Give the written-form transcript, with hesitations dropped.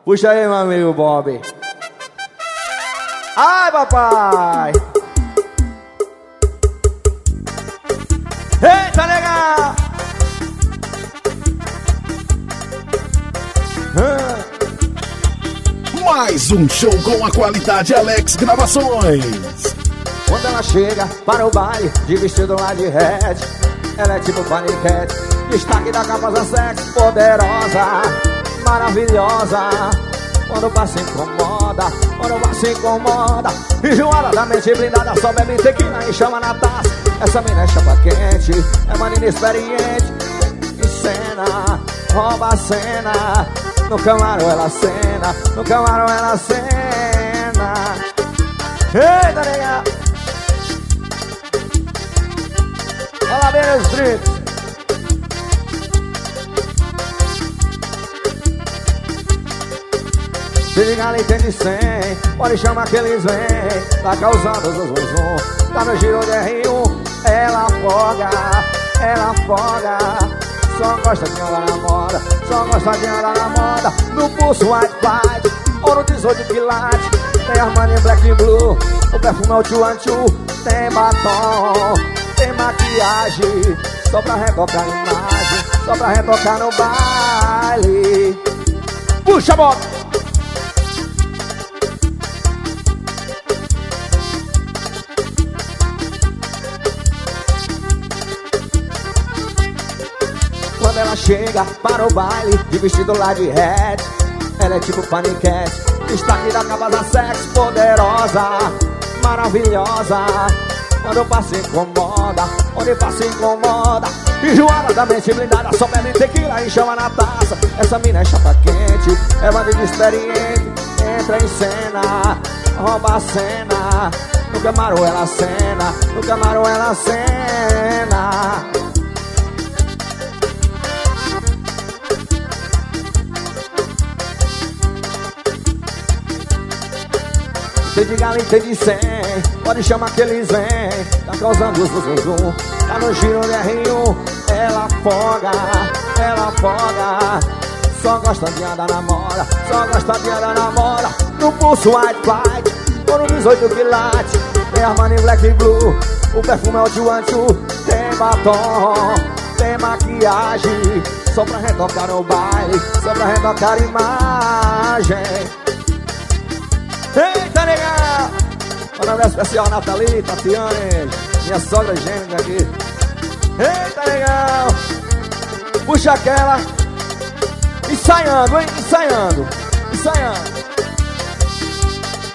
Puxa aí, meu amigo Bob. Ai, papai. Eita, legal. Mais um show com a qualidade Alex Gravações. Quando ela chega para o baile de vestido lá de red, ela é tipo paniquete, destaque da capa da sexy, poderosa, maravilhosa. Quando passa incomoda, quando passa incomoda, enjoada da mente blindada, só bebe tequila e chama na taça. Essa mina é chapa quente, é uma menina experiente, encena, rouba a cena. No camarão ela cena, no camarão ela cena. Eita, nega! Olha lá, Beira Street. Se liga ali, tem de 100, pode chamar que eles vêm. Tá causando zum, zum, zum. Tá no giro de R1, ela afoga, ela afoga. Só gosta de andar na moda, só gosta de andar na moda. No pulso white light, ouro 18 quilates. Tem Armani Black and Blue, o perfume é o Chuanchu. Tem batom, tem maquiagem, só pra retocar a imagem, só pra retocar no baile. Puxa a bota! Quando ela chega para o baile de vestido lá de red, ela é tipo paniquete, destaque da capa da sexy, poderosa, maravilhosa. Quando passa incomoda, onde passa incomoda, enjoada da mente blindada, só bebe tequila e chama na taça. Essa mina é chapa quente, é bandido experiente, entra em cena, rouba a cena. No camarão ela cena, no camarão ela cena. Tem de galinha, tem de 100, pode chamar que eles vêm. Tá causando zum, zum, zum. Tá no giro de R1, ela afoga, ela afoga. Só gosta de andar na moda, só gosta de andar na moda. No pulso white light, ouro 18 quilates. Tem Armani Black and Blue, o perfume é o Chuanchu. Tem batom, tem maquiagem, só pra retocar no baile, só pra retocar a imagem. Eita, legal! Um abraço especial a Nathalie, Tatiane, minha sogra gêmea aqui. Eita, legal! Puxa aquela. Ensaiando, hein? Ensaiando. Ensaiando.